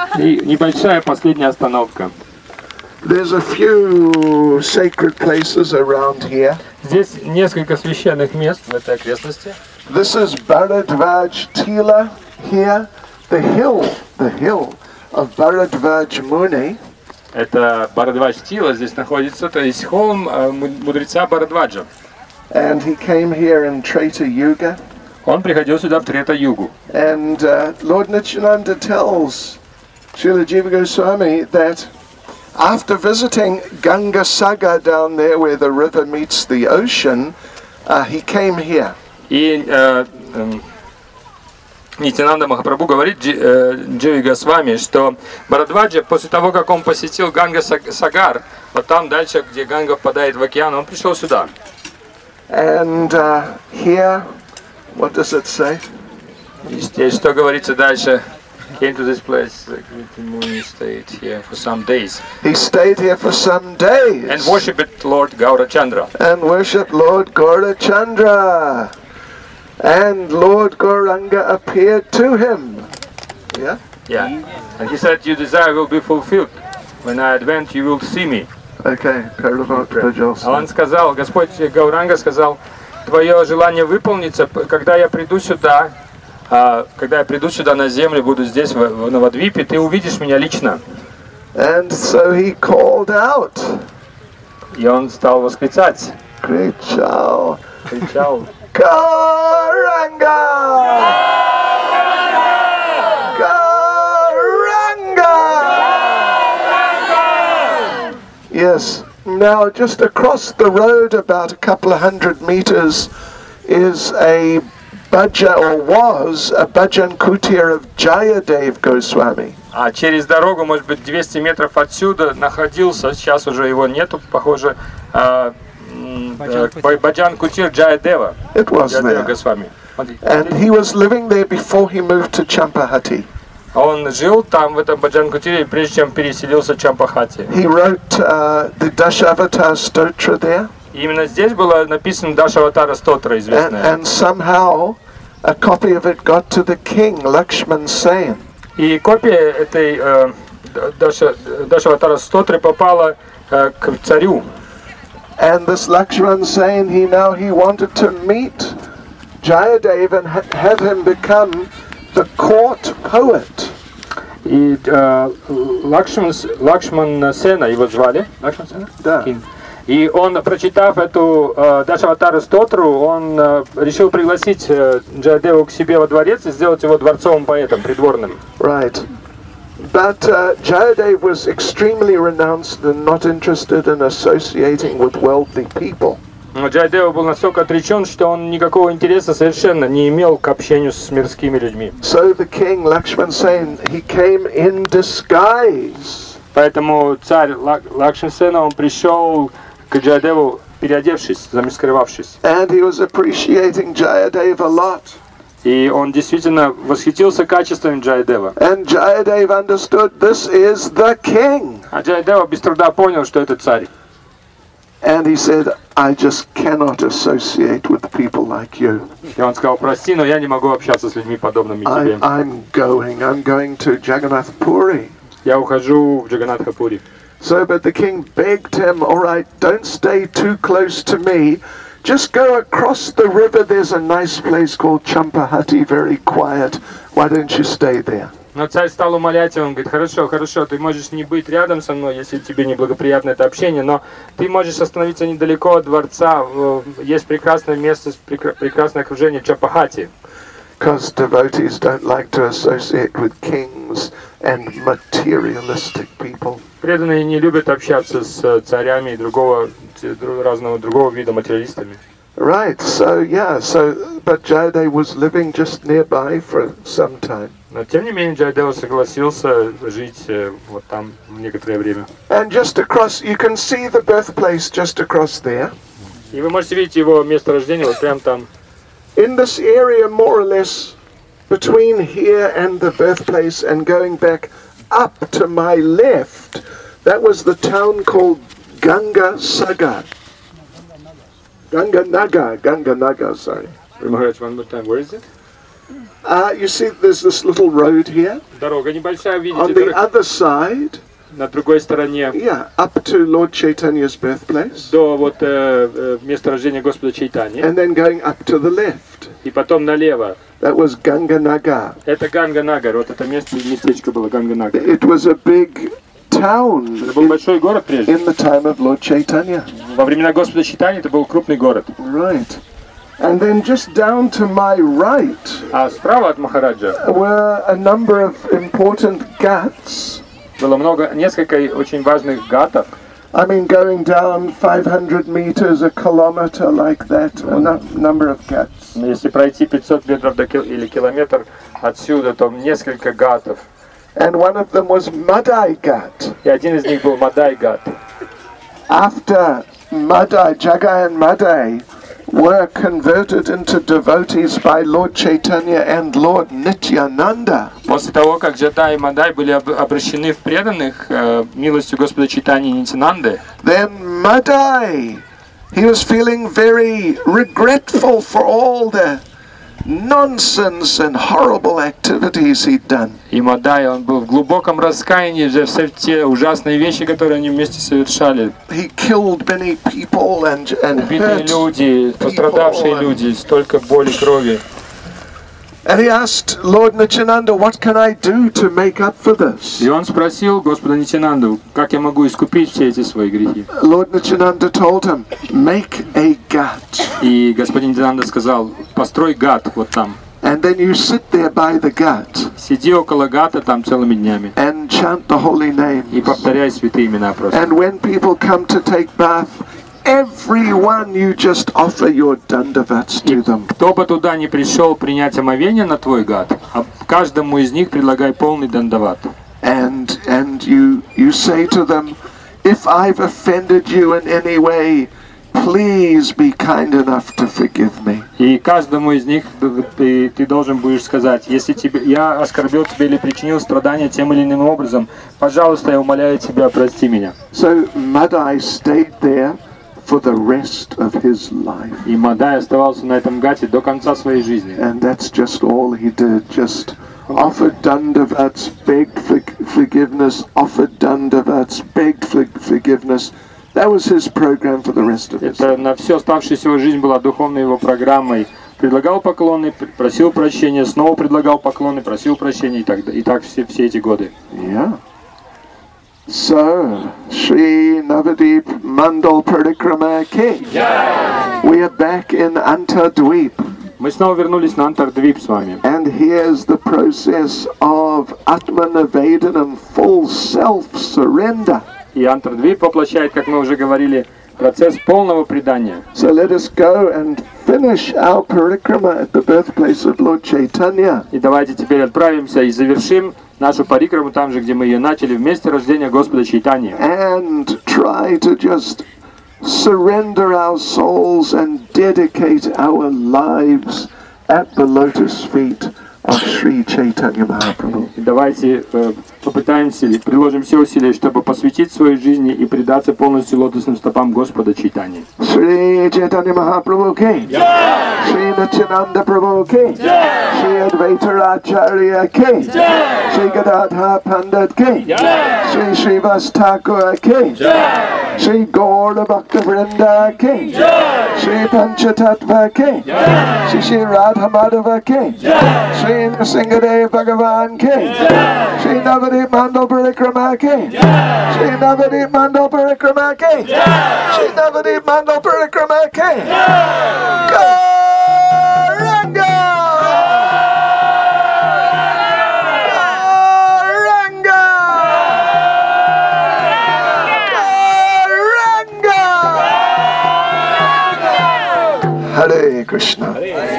И небольшая последняя остановка. There's a few sacred places around here. Здесь несколько священных мест в этой окрестности. This is Bharadwaj Tila here, the hill of Bharadwaj Muni. Это Бхарадвадж Тила здесь находится, то есть холм мудреца Бхарадваджа. And he came here in Treta Yuga. Он приходил сюда в Трета-югу. And Lord Nityananda tells Srila Jiva Goswami that after visiting Ganga Sagar down there where the river meets the ocean, he came here. И Нитянанда Махапрабху говорит Дживи Госвами, что Бхарадваджа после того, как он посетил Ганга Сагар, вот там дальше, где Ганга впадает в океан, он пришел сюда. And here, what does it say? И здесь что говорится дальше? Came to this place, he stayed here for some days. He stayed here for some days. And worshipped Lord Gaurachandra. And worshipped Lord Gaurachandra. And Lord Gauranga appeared to him. Yeah? Yeah. And he said, your desire will be fulfilled. When I advent, you will see me. Okay, пожалуйста. А он сказал, Господь Гауранга сказал, твое желание выполнится, когда я приду сюда на землю, буду здесь, в Навадвипе, ты увидишь меня лично. And so he called out. И он стал восклицать. Кричал. Gauranga! Gauranga! Yes. Now, just across the road, about a couple of 100 meters, is a bhajan, or was a bhajan kutir of Jayadev Goswami. А через дорогу, может быть, 200 метров отсюда находился, сейчас уже его нету, похоже, Bhajan Kutir Jayadeva. It was there. Goswami. And he was living there before he moved to Champahati. Он жил там, в этом Баджан Кутире, прежде чем переселился в Чампахати. He wrote the Dashavatar Stotra there. И именно здесь было написано Дашаватара Стотра, известная. And somehow a copy of it got to the king, Lakshman Sen. И копия этой Дашаватара Стотры попала к царю. And this Lakshman Sen, he wanted to meet Jayadev and have him become the court poet. И Лакшман Сена его звали. Лакшман Сена? Да. И он, прочитав эту Дашаватара Стотру, он решил пригласить Джаядеву к себе во дворец и сделать его дворцовым поэтом, придворным. Right. But Jayadev was extremely renounced and not interested in associating with wealthy people. Но Джаядева был настолько отречен, что он никакого интереса совершенно не имел к общению с мирскими людьми. So the king Lakshman Sen, he came in disguise. Поэтому царь Лакшман Сена, он пришел к Джаядеву, переодевшись, замаскировавшись. And he was appreciating Jayadev a lot. И он действительно восхитился качествами Джаядева. And Jayadev understood this is the king. А Джаядева без труда понял, что это царь. And he said, I just cannot associate with people like you. И он сказал, прости, но я не могу общаться с людьми, подобными тебе. I'm going to Jagannath Puri. Я ухожу в Джаганатха-пури. So, but the king begged him, all right, don't stay too close to me. Just go across the river. There's a nice place called Champahati, very quiet. Why don't you stay there? Но царь стал умолять его, он говорит, хорошо, ты можешь не быть рядом со мной, если тебе неблагоприятно это общение, но ты можешь остановиться недалеко от дворца, есть прекрасное место, прекрасное окружение Чапахати. Because devotees don't like to associate with kings and materialistic people. Преданные не любят общаться с царями и разного другого вида материалистами. Right, but Jayadev was living just nearby for some time. Но тем не менее Джаядева согласился жить вот там некоторое время. And just across, you can see the birthplace just across there. И вы можете видеть его место рождения вот прямо там. In this area, more or less, between here and the birthplace and going back up to my left, that was the town called Ganga Sagar. Ganga Nagar, sorry. Maharaj, one more time, where is it? You see, there's this little road here. Дорога небольшая, On видите, the other side, на другой стороне, yeah, up to Lord Chaitanya's birthplace, до вот места рождения Господа Чайтани, and then going up to the left. и потом налево. That was Ganganagar. Это Ганганагар, вот это местечко было Ганганагар. It was a big town Это был большой город прежде. in the time of Lord Chaitanya. Во времена Господа Чайтани это был крупный город. Right. And then just down to my right А справа от Махараджа were a number of important ghats. было несколько очень важных гатов. I mean, going down 500 meters, a kilometer, like that, a number of ghats. Если пройти 500 метров или километр отсюда, то несколько гатов. And one of them was Madai Ghat. И один из них был Мадай гат. After Madai, Jagai and Madai were converted into devotees by Lord Chaitanya and Lord Nityananda, После того, как Джадай и Мадай были обращены в преданных милостью Господа Чайтани и Нитянанды, then Madai, he was feeling very regretful for all the nonsense and horrible activities he'd done. и Мадай, он был в глубоком раскаянии за все те ужасные вещи, которые они вместе совершали. He killed many people and Убитые hurt. люди, пострадавшие люди, столько боли, крови. And he asked Lord Nityananda, what can I do to make up for this? И он спросил Господа Нитянанду, как я могу искупить все эти свои грехи. Lord Nityananda told him, make a ghat. И господин Нитянанда сказал, построй гат вот там. And then you sit there by the ghat Сиди около гата там целыми днями and chant the holy name. и повторяй святые имена просто. And when people come to take bath, everyone you just offer your dandavats to them. Кто бы туда не пришел принять омовение на твой гат, а каждому из них предлагай полный дандават. And you say to them, if I've offended you in any way, please be kind enough to forgive me. И каждому из них ты должен будешь сказать, если я оскорбил тебя или причинил страдания тем или иным образом, пожалуйста, я умоляю тебя, прости меня. So Madai stayed there for the rest of his life. И Мадай оставался на этом гате до конца своей жизни. And that's just all he did, just offered dandavats, begged for forgiveness, offered dandavats, begged for forgiveness. That was his program for the rest of his life. Это на всю оставшуюся его жизнь была духовной его программой. Предлагал поклоны, просил прощения, снова предлагал поклоны, просил прощения и так все эти годы. Yeah. So, Sri Navadip Mandal Parikrama Ke. We are back in Antardweep. Мы снова вернулись на Антардвип с вами. And here's the process of Atmanavedanam, full self-surrender. И Антардвип воплощает, как мы уже говорили, процесс полного предания. So let us go and finish our parikrama at the birthplace of Lord Chaitanya. И давайте теперь отправимся и завершим нашу парикраму там же, где мы ее начали, в месте рождения Господа Чайтани. And try to just surrender our souls and dedicate our lives at the lotus feet of Sri Chaitanya Mahaprabhu. И давайте попытаемся или приложим все усилия, чтобы посвятить своей жизни и предаться полностью лотосным стопам Господа Чайтани. Sri Chaitanya Mahaprabhu Ke. Sri Nityananda Prabhu Ke. Sri Advaita Acharya Ke. Sri Gadadhar Pandit Ke. Sri Srivas Thakur Ke. Sri Gaura Bhakta Vrinda Ke. Sri Panchatattva Ke. Sri Radha Madhava Ke. Sri Nrsingadev Bhagavan Ke. Sri Navadip Mandal Parikrama Ke. Sri Navadip Mandal Parikrama Ke. Sri Navadip Mandal Parikrama Ke. Gauranga! Gauranga! Gauranga! Hare Krishna.